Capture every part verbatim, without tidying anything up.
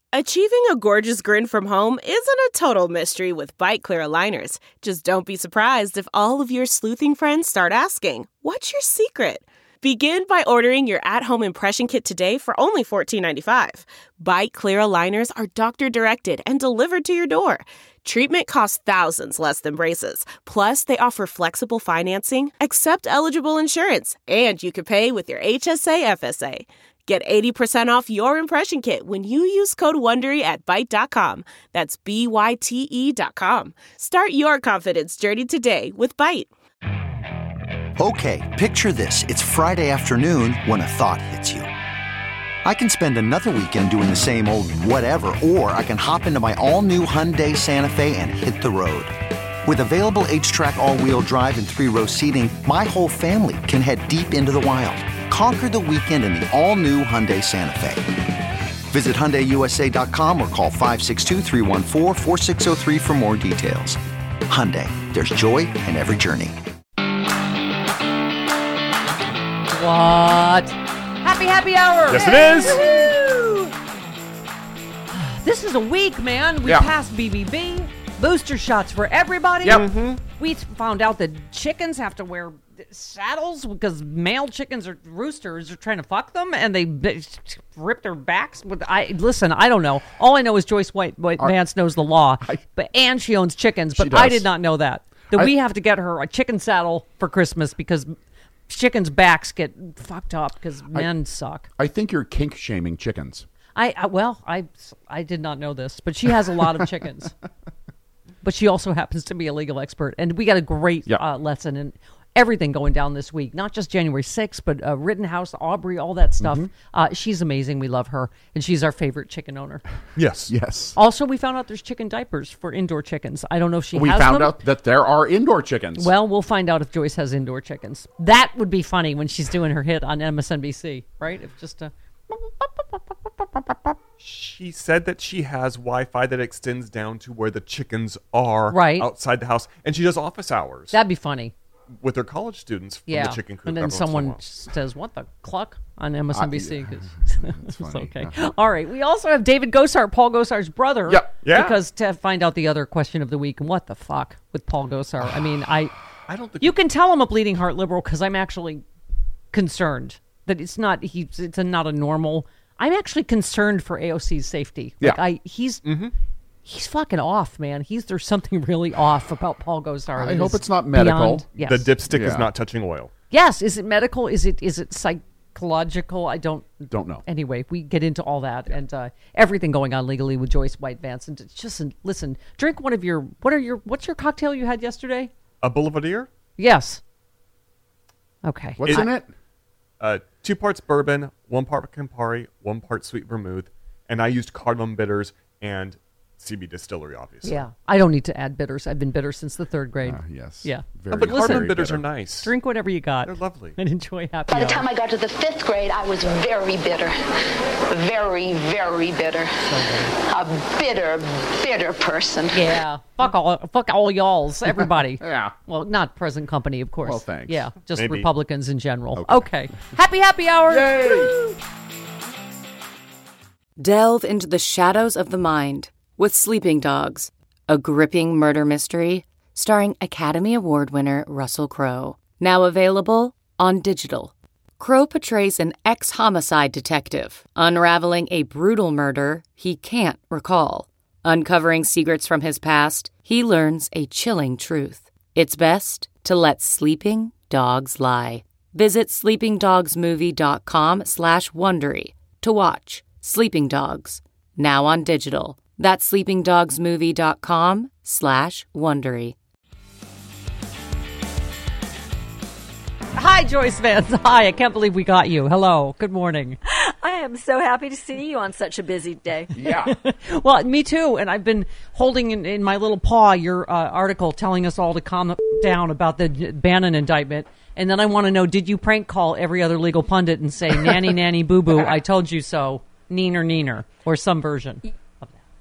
Achieving a gorgeous grin from home isn't a total mystery with Byte Clear aligners. Just don't be surprised if all of your sleuthing friends start asking, "What's your secret?" Begin by ordering your at-home impression kit today for only fourteen ninety-five. Byte Clear aligners are doctor-directed and delivered to your door. Treatment costs thousands less than braces. Plus, they offer flexible financing, accept eligible insurance, and you can pay with your H S A F S A. Get eighty percent off your impression kit when you use code WONDERY at byte dot com. That's B Y T E dot com. Start your confidence journey today with Byte. Okay, picture this. It's Friday afternoon when a thought hits you. I can spend another weekend doing the same old whatever, or I can hop into my all-new Hyundai Santa Fe and hit the road. With available H-Track all-wheel drive and three-row seating, my whole family can head deep into the wild. Conquer the weekend in the all-new Hyundai Santa Fe. Visit Hyundai U S A dot com or call five six two, three one four, four six zero three for more details. Hyundai, there's joy in every journey. What? Happy, happy hour. Yes, it is. Woo-hoo. This is a week, man. We yeah. passed B B B. Booster shots for everybody. Yep. Mm-hmm. We found out that chickens have to wear saddles because male chickens or roosters are trying to fuck them, and they b- rip their backs. With I listen, I don't know. All I know is Joyce White, White Our, Vance knows the law, I, but and she owns chickens. But does. I did not know that. That I, we have to get her a chicken saddle for Christmas because chickens' backs get fucked up because men I, suck. I think you're kink shaming chickens. I, I well, I I did not know this, but she has a lot of chickens. But she also happens to be a legal expert, and we got a great yep. uh, lesson in everything going down this week. Not just January sixth, but uh, Rittenhouse, Aubrey, all that stuff. Mm-hmm. Uh, she's amazing. We love her, and she's our favorite chicken owner. Yes, yes. Also, we found out there's chicken diapers for indoor chickens. I don't know if she we has found them. out that there are indoor chickens. Well, we'll find out if Joyce has indoor chickens. That would be funny when she's doing her hit on M S N B C, right? If just a... She said that she has Wi-Fi that extends down to where the chickens are right. outside the house, and she does office hours. That'd be funny. With her college students from yeah. the chicken coop. And then someone says, what the cluck on M S N B C? Uh, it's okay. Yeah. All right. We also have David Gosar, Paul Gosar's brother. Yep. Yeah. Because to find out the other question of the week, what the fuck with Paul Gosar? I mean, I, I don't think you can tell I'm a bleeding heart liberal because I'm actually concerned that it's not, he's, it's a, not a normal... I'm actually concerned for A O C's safety. Like yeah. I, he's mm-hmm. he's fucking off, man. He's there's something really off about Paul Gosar. I hope it's not medical. Beyond, yes. The dipstick yeah. is not touching oil. Yes. Is it medical? Is it is it psychological? I don't don't know. Anyway, we get into all that yeah. and uh, everything going on legally with Joyce White Vance. And just listen, drink one of your what are your what's your cocktail you had yesterday? A Boulevardier? Yes. Okay. What's I, in it? Uh, two parts bourbon, one part Campari, one part sweet vermouth, and I used cardamom bitters and C B Distillery, obviously. Yeah, I don't need to add bitters. I've been bitter since the third grade. Uh, yes. Yeah. Very, oh, but very cardamom bitters bitter. are nice. Drink whatever you got. They're lovely. And enjoy happy By the hour. time I got to the fifth grade, I was very bitter. Very, very bitter. So a bitter, bitter person. Yeah. Fuck all, fuck all y'alls, everybody. Yeah. Well, not present company, of course. Well, thanks. Yeah, just Maybe. Republicans in general. Okay. okay. Happy, happy hour. Yay! Woo! Delve into the shadows of the mind with Sleeping Dogs, a gripping murder mystery starring Academy Award winner Russell Crowe. Now available on digital. Crowe portrays an ex-homicide detective unraveling a brutal murder he can't recall. Uncovering secrets from his past, he learns a chilling truth. It's best to let sleeping dogs lie. Visit sleepingdogsmovie.com slash Wondery to watch Sleeping Dogs, now on digital. That's sleepingdogsmovie.com slash Wondery. Hi, Joyce Vance. Hi, I can't believe we got you. Hello. Good morning. I am so happy to see you on such a busy day. Yeah. Well, me too. And I've been holding in, in my little paw your uh, article telling us all to calm down about the Bannon indictment. And then I want to know, did you prank call every other legal pundit and say, nanny, nanny, boo-boo, I told you so, neener, neener, or some version of that?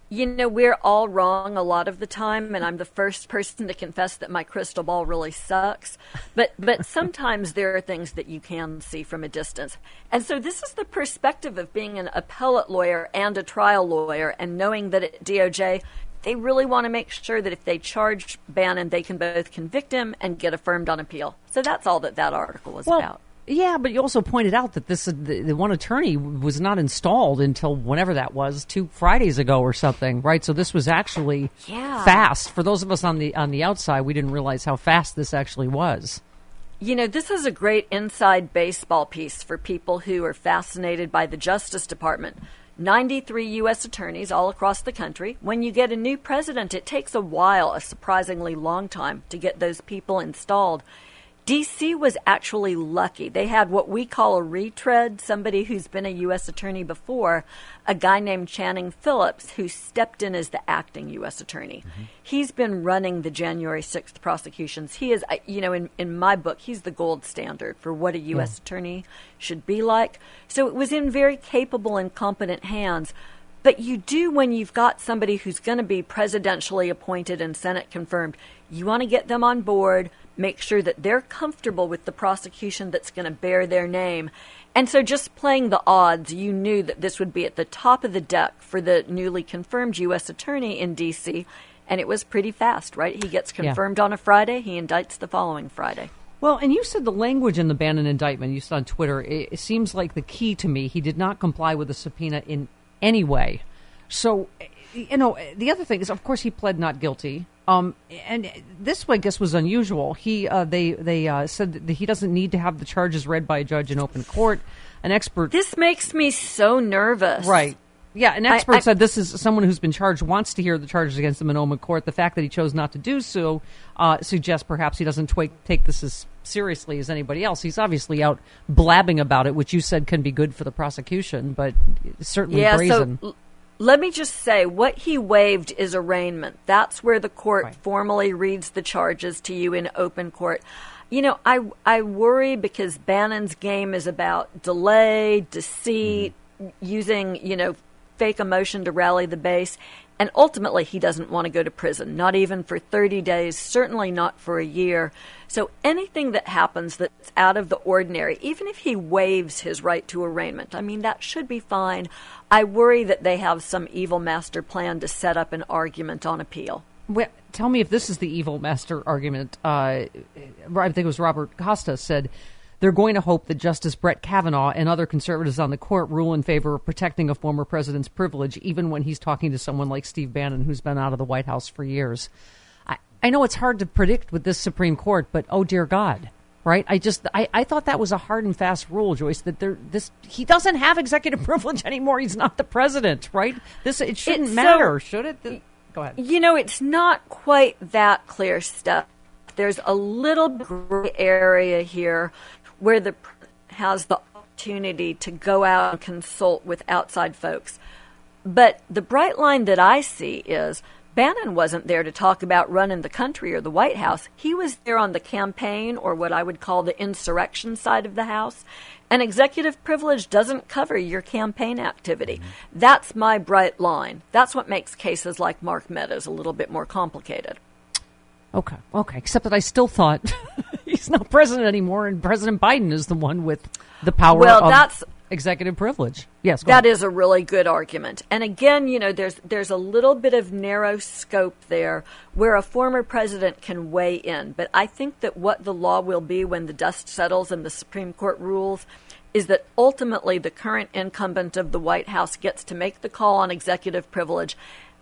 You know, we're all wrong a lot of the time, and I'm the first person to confess that my crystal ball really sucks. But but sometimes there are things that you can see from a distance. And so this is the perspective of being an appellate lawyer and a trial lawyer, and knowing that at D O J, they really want to make sure that if they charge Bannon, they can both convict him and get affirmed on appeal. So that's all that that article was well, about. Yeah, but you also pointed out that this the, the one attorney was not installed until whenever that was, two Fridays ago or something, right? So this was actually yeah. fast. For those of us on the on the outside, we didn't realize how fast this actually was. You know, this is a great inside baseball piece for people who are fascinated by the Justice Department. ninety-three U S attorneys all across the country. When you get a new president, it takes a while, a surprisingly long time, to get those people installed. D C was actually lucky. They had what we call a retread, somebody who's been a U S attorney before, a guy named Channing Phillips, who stepped in as the acting U S attorney. Mm-hmm. He's been running the January sixth prosecutions. He is, you know, in, in my book, he's the gold standard for what a U S yeah. attorney should be like. So it was in very capable and competent hands. But you do, when you've got somebody who's going to be presidentially appointed and Senate confirmed, you want to get them on board, make sure that they're comfortable with the prosecution that's going to bear their name. And so just playing the odds, you knew that this would be at the top of the deck for the newly confirmed U S attorney in D C, and it was pretty fast, right? He gets confirmed yeah. on a Friday, he indicts the following Friday. Well, and you said the language in the Bannon indictment, you said on Twitter, it, it seems like the key to me, he did not comply with the subpoena in any way. So, you know, the other thing is, of course, he pled not guilty. Um, and this, I guess, was unusual. He, uh, they, they uh, said that he doesn't need to have the charges read by a judge in open court. An expert. This makes me so nervous. Right. Yeah, an expert I, I, said this is someone who's been charged, wants to hear the charges against him in open court. The fact that he chose not to do so uh, suggests perhaps he doesn't tw- take this as seriously as anybody else. He's obviously out blabbing about it, which you said can be good for the prosecution, but certainly yeah, brazen. So, let me just say, what he waived is arraignment. That's where the court right. formally reads the charges to you in open court. You know, I I worry because Bannon's game is about delay, deceit, mm-hmm. using, you know, fake emotion to rally the base. And ultimately, he doesn't want to go to prison, not even for thirty days, certainly not for a year. So anything that happens that's out of the ordinary, even if he waives his right to arraignment, I mean, that should be fine. I worry that they have some evil master plan to set up an argument on appeal. Well, tell me if this is the evil master argument. Uh, I think it was Robert Costa said, they're going to hope that Justice Brett Kavanaugh and other conservatives on the court rule in favor of protecting a former president's privilege, even when he's talking to someone like Steve Bannon, who's been out of the White House for years. I, I know it's hard to predict with this Supreme Court, but oh, dear God, right? I just I, I thought that was a hard and fast rule, Joyce, that there this he doesn't have executive privilege anymore. He's not the president, right? This It shouldn't it's matter, so, should it? The, go ahead. You know, it's not quite that clear stuff. There's a little gray area here where the has the opportunity to go out and consult with outside folks. But the bright line that I see is Bannon wasn't there to talk about running the country or the White House. He was there on the campaign, or what I would call the insurrection side of the House. And executive privilege doesn't cover your campaign activity. Mm-hmm. That's my bright line. That's what makes cases like Mark Meadows a little bit more complicated. Okay, okay. Except that I still thought he's not president anymore, and President Biden is the one with the power well, of that's, executive privilege. Yes, go that ahead. is a really good argument. And again, you know, there's there's a little bit of narrow scope there where a former president can weigh in. But I think that what the law will be when the dust settles and the Supreme Court rules is that ultimately the current incumbent of the White House gets to make the call on executive privilege,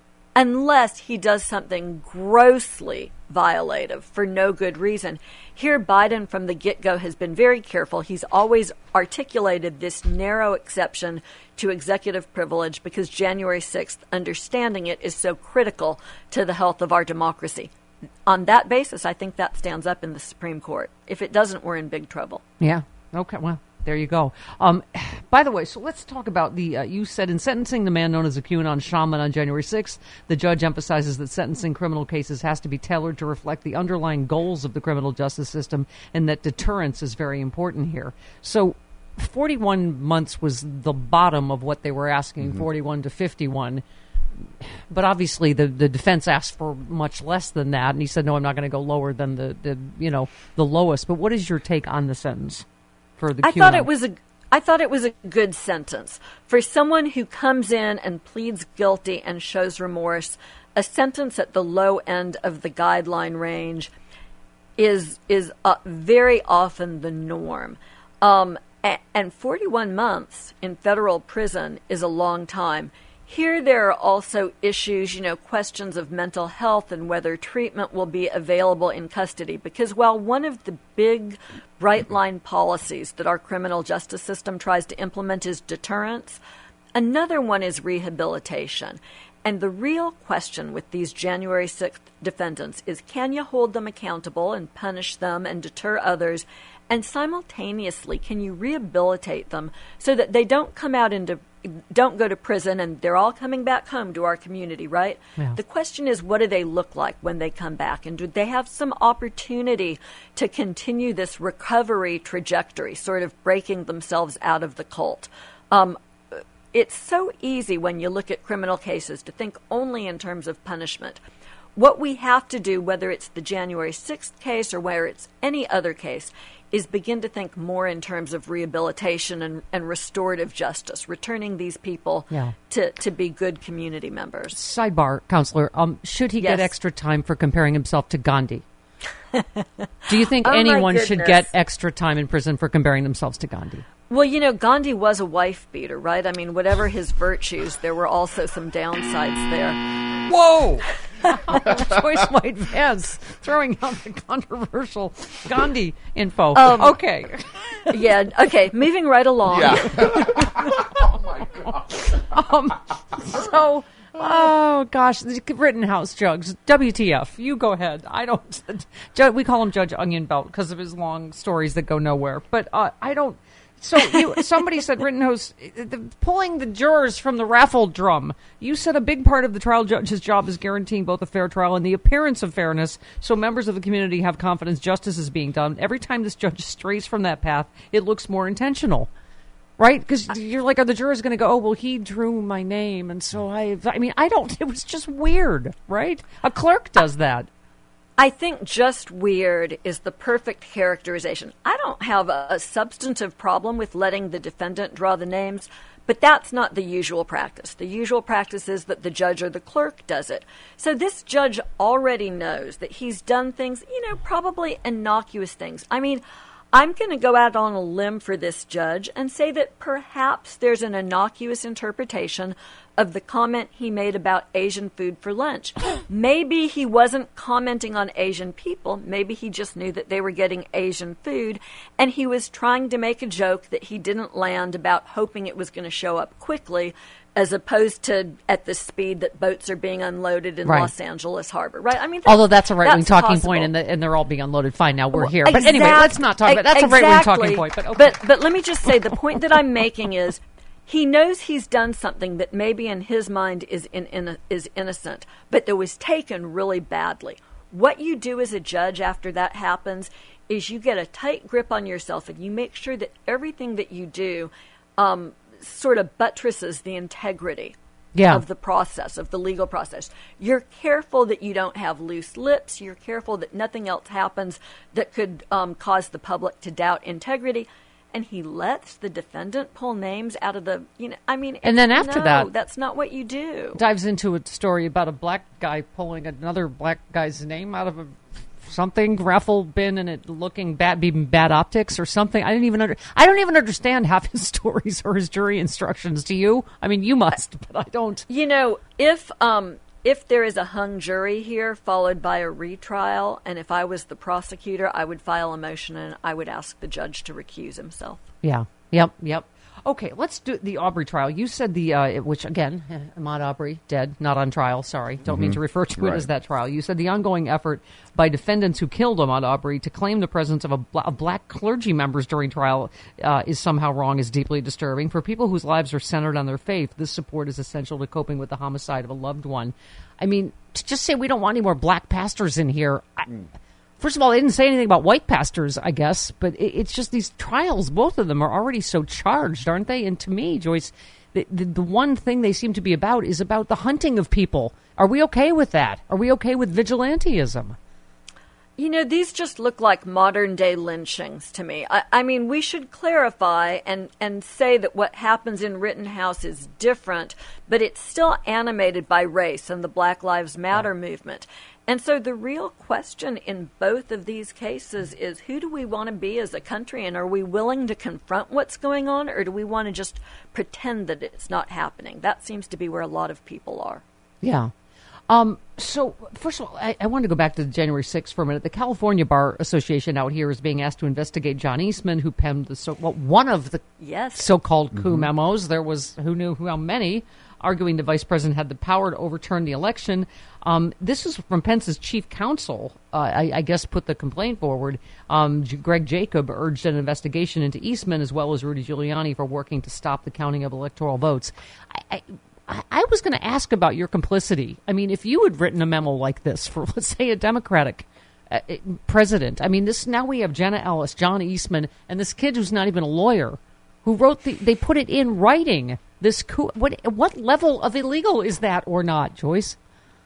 unless he does something grossly violative for no good reason. Here, Biden from the get-go has been very careful. He's always articulated this narrow exception to executive privilege because January sixth, understanding it, is so critical to the health of our democracy. On that basis, I think that stands up in the Supreme Court. If it doesn't, we're in big trouble. Yeah. Okay, well, there you go. Um, by the way, so let's talk about the, uh, you said in sentencing the man known as a QAnon shaman on January sixth, the judge emphasizes that sentencing criminal cases has to be tailored to reflect the underlying goals of the criminal justice system and that deterrence is very important here. So forty-one months was the bottom of what they were asking, mm-hmm. forty-one to fifty-one. but obviously the, the defense asked for much less than that, and he said, no, I'm not going to go lower than the, the you know the lowest. But what is your take on the sentence for the? I Q thought and A? it was a I thought it was a good sentence for someone who comes in and pleads guilty and shows remorse. A sentence at the low end of the guideline range is is uh, very often the norm. Um, a- and forty-one months in federal prison is a long time. Here there are also issues, you know, questions of mental health and whether treatment will be available in custody. Because while one of the big bright line policies that our criminal justice system tries to implement is deterrence, another one is rehabilitation. And the real question with these January sixth defendants is, can you hold them accountable and punish them and deter others? And simultaneously, can you rehabilitate them so that they don't come out into, don't go to prison and they're all coming back home to our community, right? Yeah. The question is, what do they look like when they come back? And do they have some opportunity to continue this recovery trajectory, sort of breaking themselves out of the cult? Um, It's so easy when you look at criminal cases to think only in terms of punishment. What we have to do, whether it's the January sixth case or whether it's any other case, is begin to think more in terms of rehabilitation and, and restorative justice, returning these people Yeah. to, to be good community members. Sidebar, Counselor, um, should he get Yes. extra time for comparing himself to Gandhi? Do you think Oh, my anyone should goodness. get extra time in prison for comparing themselves to Gandhi? Well, you know, Gandhi was a wife beater, right? I mean, whatever his virtues, there were also some downsides there. Whoa! Joyce White Vance throwing out the controversial Gandhi info. Um, okay. Yeah, okay, moving right along. Um, so, oh gosh, the Rittenhouse Jugs, W T F? You go ahead. I don't. Ju- We call him Judge Onion Belt because of his long stories that go nowhere. But uh, I don't. So you, somebody said Rittenhouse the, pulling the jurors from the raffle drum. You said a big part of the trial judge's job is guaranteeing both a fair trial and the appearance of fairness, so members of the community have confidence justice is being done. Every time this judge strays from that path, it looks more intentional. Right? Because you're like, are the jurors going to go, oh, well, he drew my name, and so I... I mean, I don't... It was just weird, right? A clerk does that. I think just weird is the perfect characterization. I don't have a, a substantive problem with letting the defendant draw the names, but that's not the usual practice. The usual practice is that the judge or the clerk does it. So this judge already knows that he's done things, you know, probably innocuous things. I mean, I'm going to go out on a limb for this judge and say that perhaps there's an innocuous interpretation of the comment he made about Asian food for lunch. Maybe he wasn't commenting on Asian people. Maybe he just knew that they were getting Asian food, and he was trying to make a joke that he didn't land about hoping it was going to show up quickly, as opposed to at the speed that boats are being unloaded in Right. Los Angeles Harbor, right? I mean, Although that's a right-wing that's talking possible. point, and, the, and they're all being unloaded. Fine, now we're Well, here. But anyway, exact- let's not talk about That's a right-wing exactly. talking point. But, okay. but but let me just say, the point that I'm making is he knows he's done something that maybe in his mind is in, in is innocent, but that was taken really badly. What you do as a judge after that happens is you get a tight grip on yourself and you make sure that everything that you do um, sort of buttresses the integrity Yeah. of the process, of the legal process. You're careful that you don't have loose lips. You're careful that nothing else happens that could um, cause the public to doubt integrity. And he lets the defendant pull names out of the, you know, I mean, And then after no, that- that's not what you do. dives into a story about a black guy pulling another black guy's name out of a something raffle bin and it looking bad, being bad optics or something. I didn't even under, I don't even understand half his stories or his jury instructions. Do you? I mean, you must, but I don't. You know, if um if there is a hung jury here followed by a retrial, and if I was the prosecutor, I would file a motion and I would ask the judge to recuse himself. Yeah. Yep. Yep. Okay, let's do the Aubrey trial. You said the, uh, which again, eh, Ahmaud Aubrey, dead, not on trial, sorry. Don't mean to refer to it Right. as that trial. You said the ongoing effort by defendants who killed Ahmaud Aubrey to claim the presence of, a bla- of black clergy members during trial uh, is somehow wrong, is deeply disturbing. For people whose lives are centered on their faith, this support is essential to coping with the homicide of a loved one. I mean, to just say we don't want any more black pastors in here... I, First of all, they didn't say anything about white pastors, I guess, but it, it's just these trials, both of them are already so charged, aren't they? And to me, Joyce, the, the, the one thing they seem to be about is about the hunting of people. Are we okay with that? Are we okay with vigilantism? You know, these just look like modern-day lynchings to me. I, I mean, we should clarify and, and say that what happens in Rittenhouse is different, but it's still animated by race and the Black Lives Matter yeah. movement. And so the real question in both of these cases is, who do we want to be as a country, and are we willing to confront what's going on, or do we want to just pretend that it's not happening? That seems to be where a lot of people are. Yeah. Um, so, first of all, I, I wanted to go back to the January sixth for a minute. The California Bar Association out here is being asked to investigate John Eastman, who penned the so, well, one of the yes. so-called coup Mm-hmm. memos. There was who knew how many, arguing the vice president had the power to overturn the election. Um, this is from Pence's chief counsel, uh, I, I guess, put the complaint forward. Um, J- Greg Jacob urged an investigation into Eastman as well as Rudy Giuliani for working to stop the counting of electoral votes. I... I I was going to ask about your complicity. I mean, if you had written a memo like this for, let's say, a Democratic uh, president, I mean, this now we have Jenna Ellis, John Eastman, and this kid who's not even a lawyer, who wrote the, they put it in writing. This coup, what, what level of illegal is that or not, Joyce?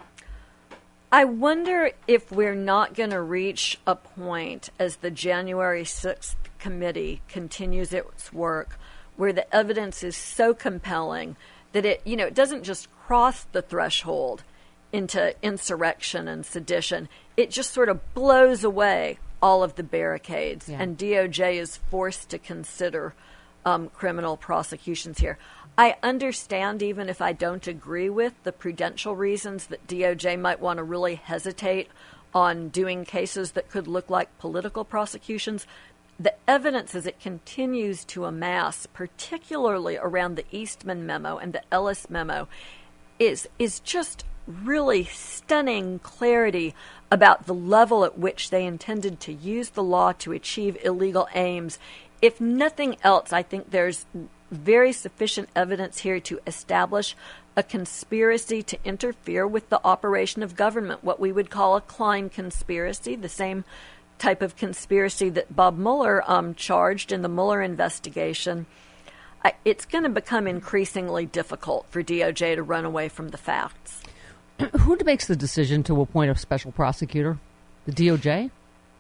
I wonder if we're not going to reach a point as the January sixth committee continues its work where the evidence is so compelling that it, you know, it doesn't just cross the threshold into insurrection and sedition. It just sort of blows away all of the barricades, yeah. and D O J is forced to consider um, criminal prosecutions here. I understand, even if I don't agree with the prudential reasons that D O J might want to really hesitate on doing cases that could look like political prosecutions. The evidence as it continues to amass, particularly around the Eastman memo and the Ellis memo, is is just really stunning clarity about the level at which they intended to use the law to achieve illegal aims. If nothing else, I think there's very sufficient evidence here to establish a conspiracy to interfere with the operation of government, what we would call a Klein conspiracy, the same type of conspiracy that Bob Mueller um, charged in the Mueller investigation. I, it's going to become increasingly difficult for D O J to run away from the facts. Who makes the decision to appoint a special prosecutor? The D O J?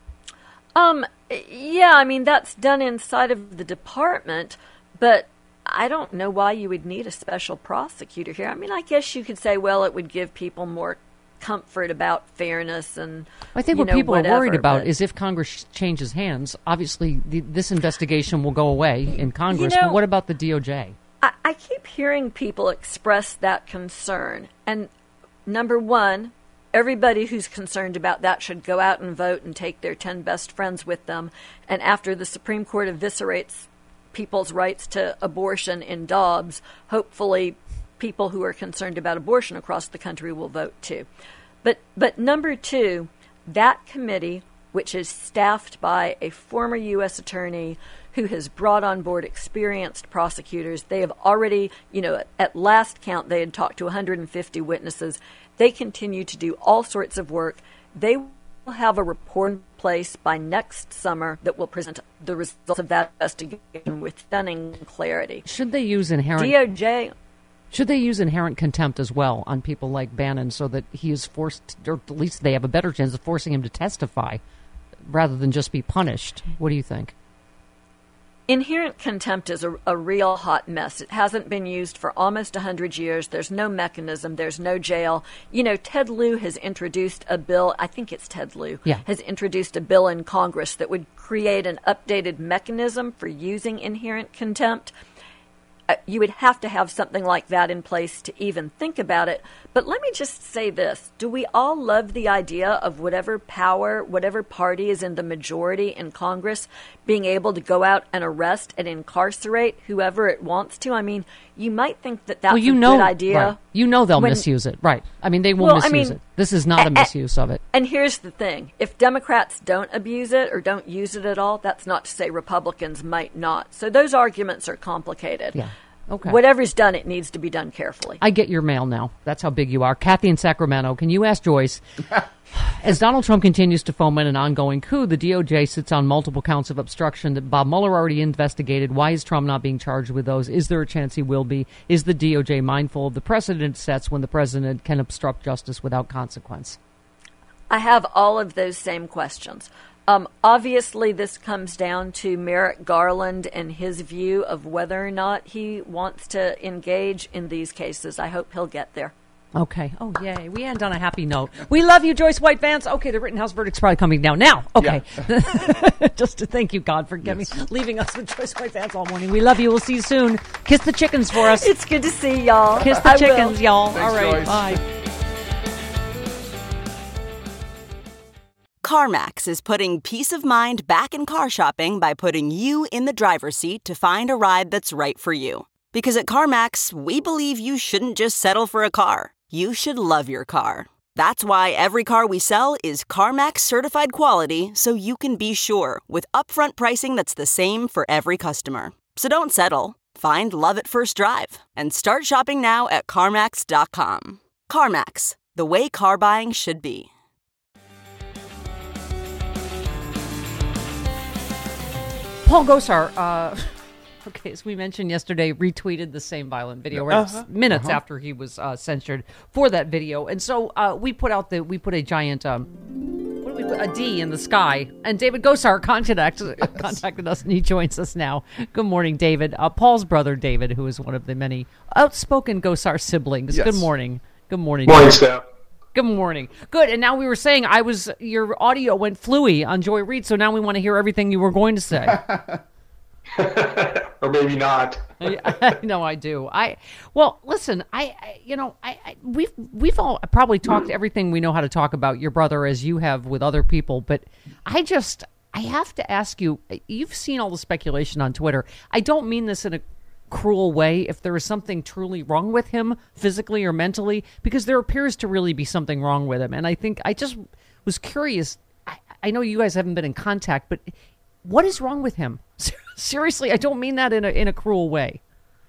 Um, yeah, I mean, that's done inside of the department, but I don't know why you would need a special prosecutor here. I mean, I guess you could say, well, it would give people more comfort about fairness and I think you what know, people whatever, are worried about but, is if Congress changes hands, obviously the, this investigation will go away in Congress. You know, but what about the D O J? I, I keep hearing people express that concern. And number one, everybody who's concerned about that should go out and vote and take their ten best friends with them. And after the Supreme Court eviscerates people's rights to abortion in Dobbs, hopefully people who are concerned about abortion across the country will vote too. But but number two, that committee, which is staffed by a former U S attorney who has brought on board experienced prosecutors, they have already, you know, at last count, they had talked to one hundred fifty witnesses. They continue to do all sorts of work. They will have a report in place by next summer that will present the results of that investigation with stunning clarity. Should they use inherent... D O J... Should they use inherent contempt as well on people like Bannon so that he is forced, or at least they have a better chance of forcing him to testify rather than just be punished? What do you think? Inherent contempt is a, a real hot mess. It hasn't been used for almost one hundred years. There's no mechanism. There's no jail. You know, Ted Lieu has introduced a bill, I think it's Ted Lieu, yeah. has introduced a bill in Congress that would create an updated mechanism for using inherent contempt. Uh, you would have to have something like that in place to even think about it. But let me just say this. Do we all love the idea of whatever power, whatever party is in the majority in Congress, being able to go out and arrest and incarcerate whoever it wants to? I mean, you might think that that's well, you a know, good idea. Right. You know they'll when, misuse it. Right. I mean, they will well, misuse I mean, it. This is not a, a misuse of it. And here's the thing. If Democrats don't abuse it or don't use it at all, that's not to say Republicans might not. So those arguments are complicated. Yeah. Okay. Whatever's done, it needs to be done carefully. I get your mail now. That's how big you are. Kathy in Sacramento, can you ask Joyce, As Donald Trump continues to foment an ongoing coup, the D O J sits on multiple counts of obstruction that Bob Mueller already investigated. Why is Trump not being charged with those? Is there a chance he will be? Is the D O J mindful of the precedent it sets when the president can obstruct justice without consequence? I have all of those same questions. Um, obviously, this comes down to Merrick Garland and his view of whether or not he wants to engage in these cases. I hope he'll get there. Okay. Oh, yay. We end on a happy note. We love you, Joyce White Vance. Okay, the Rittenhouse verdict's probably coming down now. Okay. Yeah. Just to thank you, God, for getting yes. me, leaving us with Joyce White Vance all morning. We love you. We'll see you soon. Kiss the chickens for us. It's good to see y'all. Kiss the I chickens, will. y'all. Thanks, all right. Joyce. Bye. CarMax is putting peace of mind back in car shopping by putting you in the driver's seat to find a ride that's right for you. Because at CarMax, we believe you shouldn't just settle for a car. You should love your car. That's why every car we sell is CarMax certified quality, so you can be sure with upfront pricing that's the same for every customer. So don't settle. Find love at first drive and start shopping now at CarMax dot com. CarMax, the way car buying should be. Paul Gosar, uh, okay, as we mentioned yesterday, retweeted the same violent video right Uh-huh. minutes Uh-huh. after he was uh, censured for that video. And so uh, we put out the, we put a giant, um, what did we put, a D in the sky. And David Gosar contact, yes. contacted us, and he joins us now. Good morning, David. Uh, Paul's brother, David, who is one of the many outspoken Gosar siblings. Yes. Good morning. Good morning. Morning, David. Steph. Good morning. Good. And now we were saying I was your audio went fluey on Joy Reid, so now we want to hear everything you were going to say. Or maybe not. I know I do. I well, listen. I, I you know I, I we've we've all probably talked everything we know how to talk about your brother as you have with other people, but I just I have to ask you. You've seen all the speculation on Twitter. I don't mean this in a cruel way, if there is something truly wrong with him physically or mentally, because there appears to really be something wrong with him. And I think I just was curious. I, I know you guys haven't been in contact, but what is wrong with him? Seriously, I don't mean that in a in a cruel way.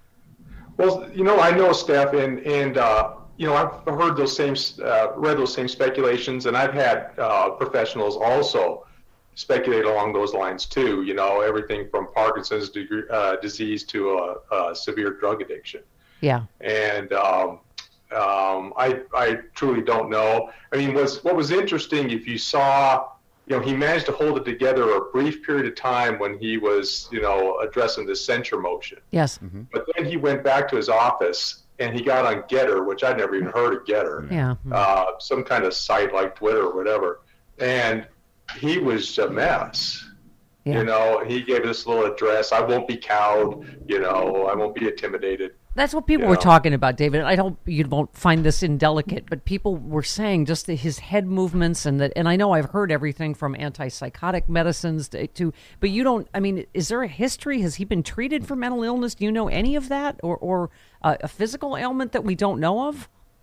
Well, you know, I know, Steph, and, and uh, you know, I've heard those same, uh, read those same speculations, and I've had uh, professionals also speculate along those lines too. You know, everything from Parkinson's degree, uh, disease to a, a severe drug addiction. Yeah. And um, um, I I truly don't know. I mean, was what was interesting, if you saw, you know, he managed to hold it together a brief period of time when he was, you know, addressing the censure motion. Yes. Mm-hmm. But then he went back to his office and he got on Getter, which I'd never even heard of Getter. Yeah. Uh, some kind of site like Twitter or whatever. And he was a mess. Yeah. You know, he gave this little address. I won't be cowed. You know, I won't be intimidated. That's what people you were know? talking about, David. I don't, you won't find this indelicate, but people were saying just that his head movements and that, and I know I've heard everything from antipsychotic medicines to, to, but you don't, I mean, is there a history? Has he been treated for mental illness? Do you know any of that, or, or uh, a physical ailment that we don't know of?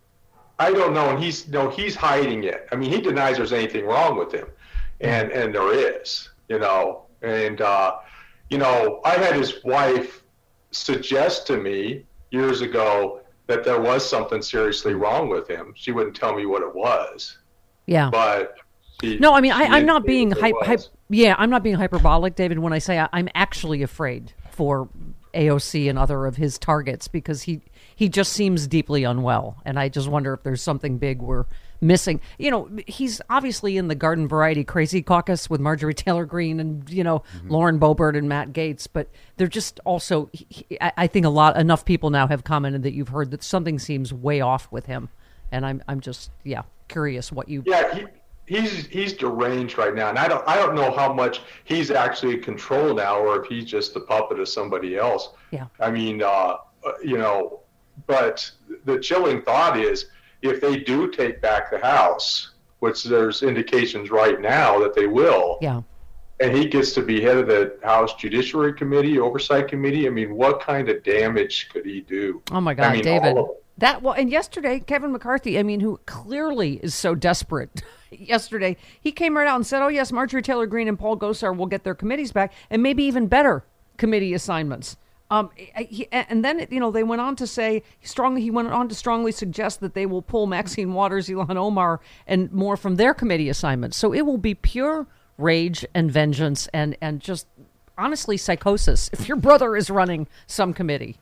I don't know. And he's, no, he's hiding it. I mean, he denies there's anything wrong with him. And, and there is, you know, and, uh, you know, I had his wife suggest to me years ago that there was something seriously wrong with him. She wouldn't tell me what it was. Yeah. But she, no, I mean, I, I'm not being hyper. hype, hype. Yeah, I'm not being hyperbolic, David, when I say I, I'm actually afraid for A O C and other of his targets, because he, he just seems deeply unwell. And I just wonder if there's something big we're missing. You know, he's obviously in the garden variety crazy caucus with Marjorie Taylor Greene and, you know, mm-hmm. Lauren Boebert and Matt Gaetz. But they're just also, he, I think a lot, enough people now have commented that you've heard that something seems way off with him. And I'm, I'm just, yeah, curious what you. Yeah, he, he's, he's deranged right now. And I don't, I don't know how much he's actually in control now, or if he's just the puppet of somebody else. Yeah. I mean, uh, you know, but the chilling thought is, if they do take back the House, which there's indications right now that they will, yeah, and he gets to be head of the House Judiciary Committee, Oversight Committee, I mean, what kind of damage could he do? Oh, my God, I mean, David. That well, and yesterday, Kevin McCarthy, I mean, who clearly is so desperate, yesterday, he came right out and said, oh, yes, Marjorie Taylor Greene and Paul Gosar will get their committees back, and maybe even better committee assignments. Um, he, and then, you know, they went on to say strongly. He went on to strongly suggest that they will pull Maxine Waters, Ilhan Omar, and more from their committee assignments. So it will be pure rage and vengeance and, and just honestly psychosis if your brother is running some committee.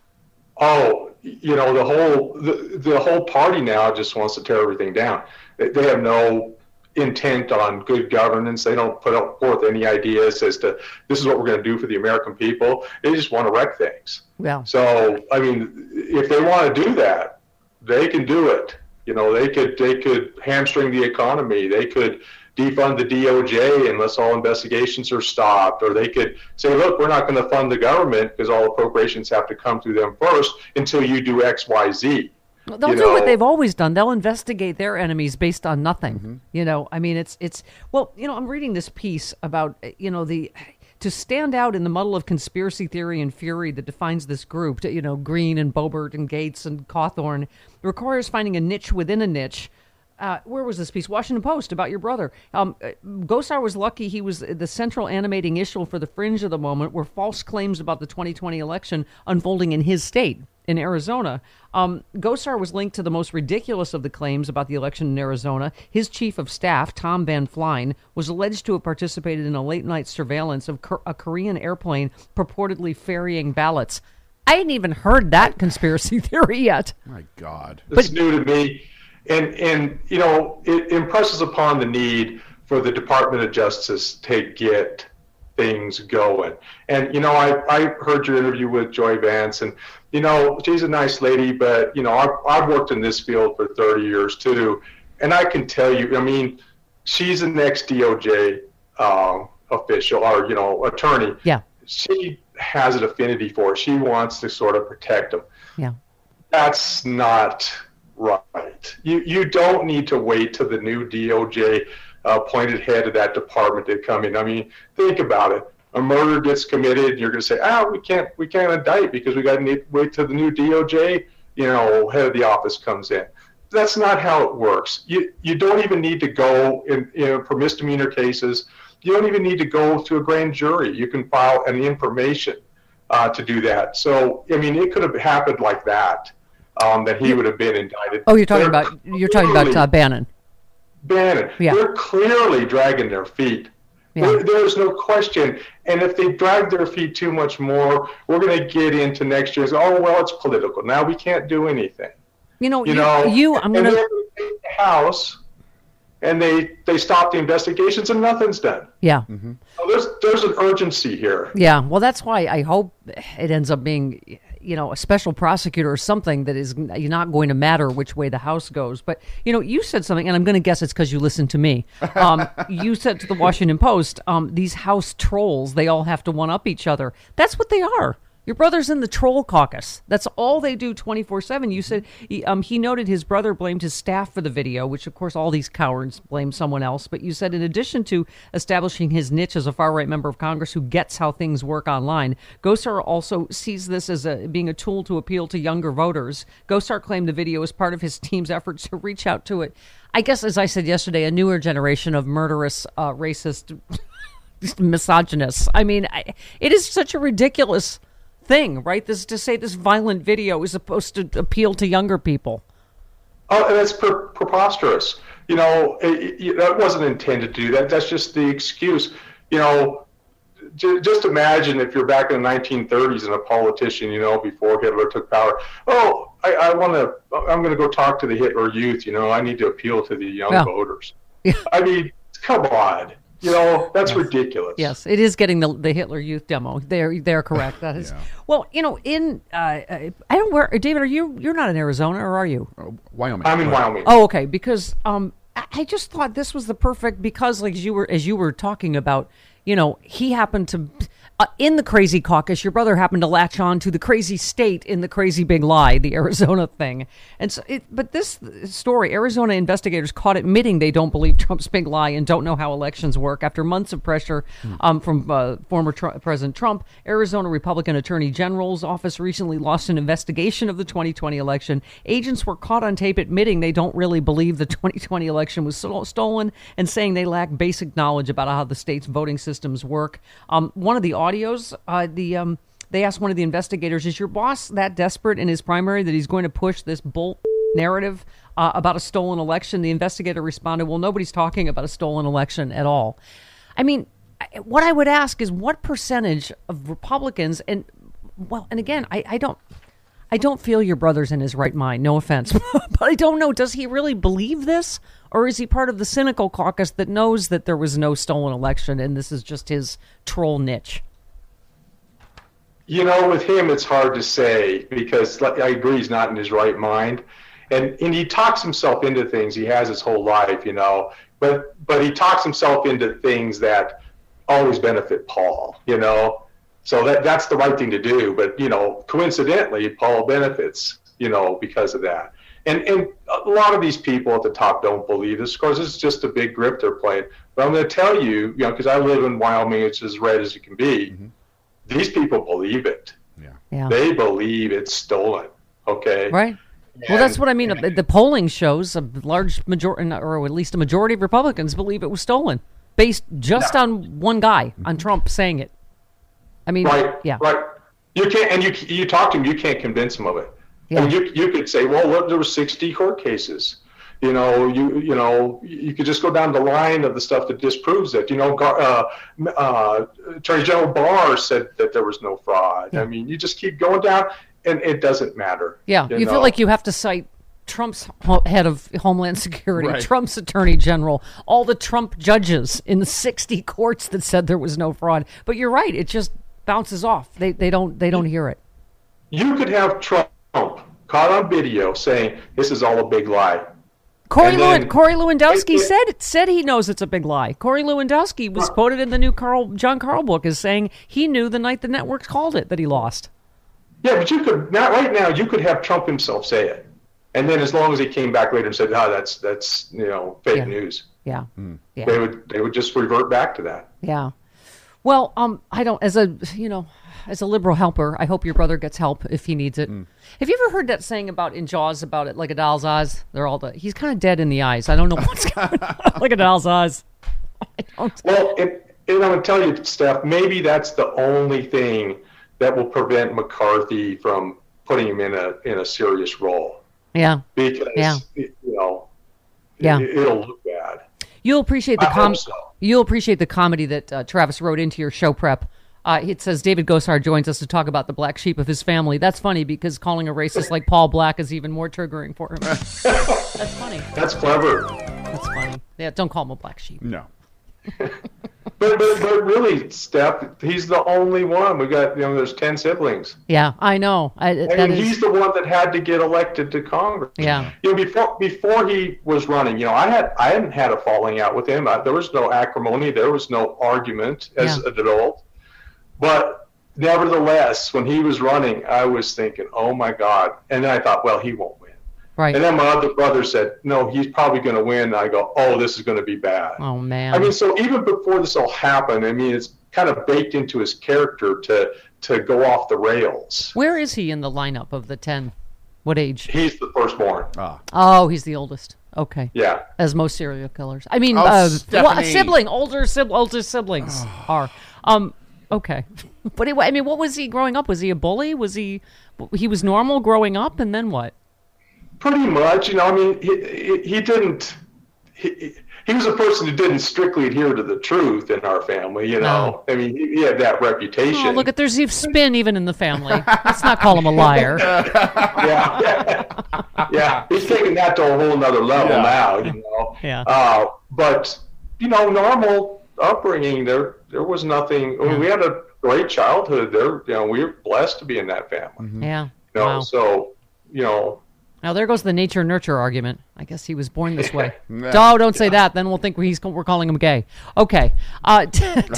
Oh, you know, the whole the, the whole party now just wants to tear everything down. They, they have no intent on good governance. They don't put up forth any ideas as to this is what we're going to do for the American people. They just want to wreck things. Yeah. So, I mean, if they want to do that, they can do it. You know, they could they could hamstring the economy. They could defund the D O J unless all investigations are stopped, or they could say, look, we're not going to fund the government because all appropriations have to come through them first until you do X, Y, Z. Well, they'll you do know? what they've always done. They'll investigate their enemies based on nothing. Mm-hmm. You know, I mean, it's, it's, well, you know, I'm reading this piece about, you know, the, to stand out in the muddle of conspiracy theory and fury that defines this group, to, you know, Green and Boebert and Gates and Cawthorn, requires finding a niche within a niche. Uh, where was this piece? Washington Post about your brother. Um, Gosar was lucky he was the central animating issue for the fringe of the moment, where false claims about the twenty twenty election unfolding in his state, in Arizona. Um, Gosar was linked to the most ridiculous of the claims about the election in Arizona. His chief of staff, Tom Van Flein, was alleged to have participated in a late-night surveillance of a Korean airplane purportedly ferrying ballots. I hadn't even heard that conspiracy theory yet. My God. It's new to me. And, and you know, it impresses upon the need for the Department of Justice to get things going. And, you know, I, I heard your interview with Joy Vance, and, you know, she's a nice lady, but, you know, I've, I've worked in this field for thirty years, too. And I can tell you, I mean, she's an ex-D O J uh, official or, you know, attorney. Yeah. She has an affinity for it. She wants to sort of protect them. Yeah. That's not right. You you don't need to wait till the new D O J uh, appointed head of that department to come in. I mean, think about it. A murder gets committed, and you're going to say, "Ah, we can't we can't indict because we got to wait till the new D O J, you know, head of the office comes in." That's not how it works. You you don't even need to go in, you know, for misdemeanor cases. You don't even need to go to a grand jury. You can file an information uh, to do that. So, I mean, it could have happened like that. Um, that he would have been indicted. Oh, you're talking They're about you're talking about uh, Bannon. Bannon. Yeah. They're clearly dragging their feet. Yeah. There, there's no question. And if they drag their feet too much more, we're going to get into next year's. Oh well, it's political. Now we can't do anything. You know, You, you, know. you I'm and gonna. then they take the House, and they they stop the investigations, and nothing's done. Yeah. Mm-hmm. So there's there's an urgency here. Yeah. Well, that's why I hope it ends up being, you know, a special prosecutor or something that is not going to matter which way the House goes. But, you know, you said something, and I'm going to guess it's because you listened to me. Um, you said to the Washington Post, um, these House trolls, they all have to one-up each other. That's what they are. Your brother's in the troll caucus. That's all they do twenty-four seven. You said he, um, he noted his brother blamed his staff for the video, which, of course, all these cowards blame someone else. But you said in addition to establishing his niche as a far-right member of Congress who gets how things work online, Gosar also sees this as a, being a tool to appeal to younger voters. Gosar claimed the video as part of his team's efforts to reach out to it. I guess, as I said yesterday, a newer generation of murderous, uh, racist, misogynists. I mean, I, it is such a ridiculous thing, right? This to say this violent video is supposed to appeal to younger people. Oh, and that's pre- preposterous. You know, it, it, that wasn't intended to do that. That's just the excuse. You know, j- just imagine if you're back in the nineteen thirties and a politician, you know, before Hitler took power. Oh, I, I want to. I'm going to go talk to the Hitler Youth. You know, I need to appeal to the young yeah. voters. Yeah. I mean, come on. You know, that's yes. ridiculous. Yes, it is getting the, the Hitler Youth demo. They're they're correct. That is. yeah. Well, you know, in uh, I don't where David, are you? You're not in Arizona, or are you? Uh, Wyoming. I'm in Wyoming. Oh, okay. Because um, I just thought this was the perfect because, like as you were as you were talking about, you know, he happened to. Uh, in the crazy caucus, your brother happened to latch on to the crazy state in the crazy big lie, the Arizona thing. And so, it, but this story, Arizona investigators caught admitting they don't believe Trump's big lie and don't know how elections work. After months of pressure um, from uh, former tr- President Trump, Arizona Republican Attorney General's office recently lost an investigation of the twenty twenty election. Agents were caught on tape admitting they don't really believe the twenty twenty election was sto- stolen and saying they lack basic knowledge about how the state's voting systems work. Um, one of the audios, uh, the um, they asked one of the investigators, is your boss that desperate in his primary that he's going to push this bull narrative uh, about a stolen election? The investigator responded, well, nobody's talking about a stolen election at all. I mean, what I would ask is what percentage of Republicans, and well, and again, I, I don't, I don't feel your brother's in his right mind, no offense, but I don't know, does he really believe this? Or is he part of the cynical caucus that knows that there was no stolen election and this is just his troll niche? You know, with him, it's hard to say because like, I agree he's not in his right mind. And and he talks himself into things he has his whole life, you know, but but he talks himself into things that always benefit Paul, you know. So that that's the right thing to do. But, you know, coincidentally, Paul benefits, you know, because of that. And and a lot of these people at the top don't believe this. Of course, it's just a big grip they're playing. But I'm going to tell you, you know, because I live in Wyoming, it's as red as it can be. Mm-hmm. These people believe it. Yeah. yeah. They believe it's stolen. Okay. Right. And, well, that's what I mean. And, the polling shows a large majority, or at least a majority of Republicans believe it was stolen, based just no. on one guy, mm-hmm. on Trump saying it. I mean, right. Yeah. Right. You can't, and you you talk to him, you can't convince him of it. Yeah. And you you could say, well, look, there were sixty court cases. You know, you you know, you could just go down the line of the stuff that disproves it. You know, uh, uh, Attorney General Barr said that there was no fraud. Yeah. I mean, you just keep going down, and it doesn't matter. Yeah, you, you feel like you have to cite Trump's head of Homeland Security, right. Trump's Attorney General, all the Trump judges in the sixty courts that said there was no fraud. But you're right; it just bounces off. They they don't they don't hear it. You could have Trump caught on video saying this is all a big lie. Corey, then, Lew- Corey Lewandowski it, it, said said he knows it's a big lie. Corey Lewandowski was uh, quoted in the new Carl John Carl book as saying he knew the night the networks called it that he lost. Yeah, but you could not right now. You could have Trump himself say it, and then as long as he came back later and said, "Ah, oh, that's that's you know fake yeah. news," yeah. Mm. yeah, they would they would just revert back to that. Yeah. Well, um, I don't as a you know. As a liberal helper, I hope your brother gets help if he needs it. Mm. Have you ever heard that saying about in Jaws about it like a doll's eyes? They're all the, he's kind of dead in the eyes. I don't know what's going on. Like a doll's eyes. Well, and, and I'm going to tell you, Steph, maybe that's the only thing that will prevent McCarthy from putting him in a in a serious role. Yeah. Because yeah. you know, yeah. it, it'll look bad. You'll appreciate the I com- hope so. You'll appreciate the comedy that uh, Travis wrote into your show prep. Uh, it says David Gosar joins us to talk about the black sheep of his family. That's funny because calling a racist like Paul Black is even more triggering for him. That's funny. That's clever. That's funny. Yeah, don't call him a black sheep. No. but, but but really, Steph, he's the only one. We got you know, there's ten siblings. Yeah, I know. I, I mean, is... he's the one that had to get elected to Congress. Yeah. You know, before before he was running, you know, I had I hadn't had a falling out with him. I, there was no acrimony. There was no argument as yeah. an adult. But nevertheless, when he was running, I was thinking, oh, my God. And then I thought, well, he won't win. Right. And then my other brother said, no, he's probably going to win. And I go, oh, this is going to be bad. Oh, man. I mean, so even before this all happened, I mean, it's kind of baked into his character to, to go off the rails. Where is he in the lineup of the ten? What age? He's the firstborn. Ah. Oh, he's the oldest. Okay. Yeah. As most serial killers. I mean, oh, uh, well, a sibling, older, sib- older siblings are. Um. Okay, but it, I mean, what was he growing up? Was he a bully? Was he? He was normal growing up, and then what? Pretty much, you know. I mean, he he didn't. He, he was a person who didn't strictly adhere to the truth in our family. You know, no. I mean, he, he had that reputation. Oh, look at there's spin even in the family. Let's not call him a liar. yeah, yeah, yeah. He's taking that to a whole nother level yeah. now. You know. Yeah. Uh, but you know, normal upbringing there. There was nothing. I mean, we had a great childhood. There, you know, we were blessed to be in that family. Mm-hmm. Yeah. You know, wow. so you know. Now there goes the nature nurture argument. I guess he was born this way. No, don't say that. Then we'll think he's we're calling him gay. Okay, uh,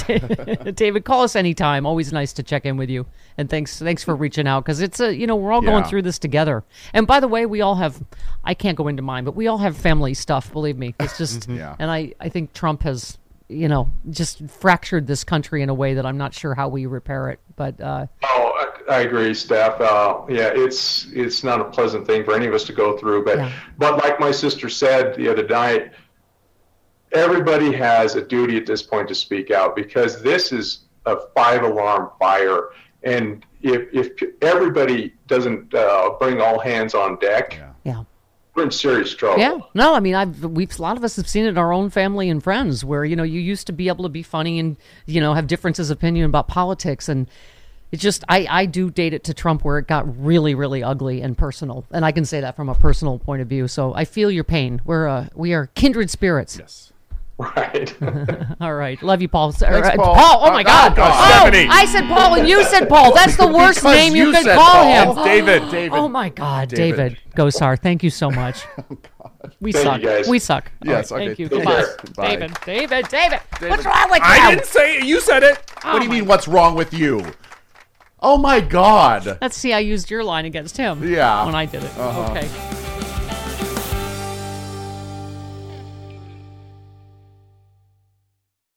David, call us anytime. Always nice to check in with you. And thanks, thanks for reaching out because it's a you know we're all yeah. going through this together. And by the way, we all have. I can't go into mine, but we all have family stuff. Believe me, it's just. yeah. And I, I think Trump has. You know, just fractured this country in a way that I'm not sure how we repair it. But uh, oh, I, I agree, Steph. Uh, yeah, it's it's not a pleasant thing for any of us to go through. But yeah. but like my sister said the other night, everybody has a duty at this point to speak out because this is a five alarm fire, And if if everybody doesn't uh, bring all hands on deck, Yeah. Yeah. we're in serious trouble. Yeah, no, I mean, I've we've a lot of us have seen it in our own family and friends, where you know you used to be able to be funny and you know have differences of opinion about politics, and it just I I do date it to Trump, where it got really really ugly and personal, and I can say that from a personal point of view. So I feel your pain. We're uh, we are kindred spirits. Yes. Right. All right, love you, Paul. Thanks, Uh, Paul. Oh my Oh, God. God. Oh, Stephanie. I said Paul and you said Paul. That's the worst Because name you, you could said call Paul. him. It's David. David. Oh my God, David. David, Gosar, thank you so much. We Thank suck. you, guys. We suck. Yes, All right, okay. Thank you. Take Goodbye. care. Bye. David, David, David, David. What's wrong with you? I didn't say it. You said it. What do you mean, what's wrong with you? Oh, my God. Let's see. I used your line against him. Yeah. When I did it. Uh-huh. Okay.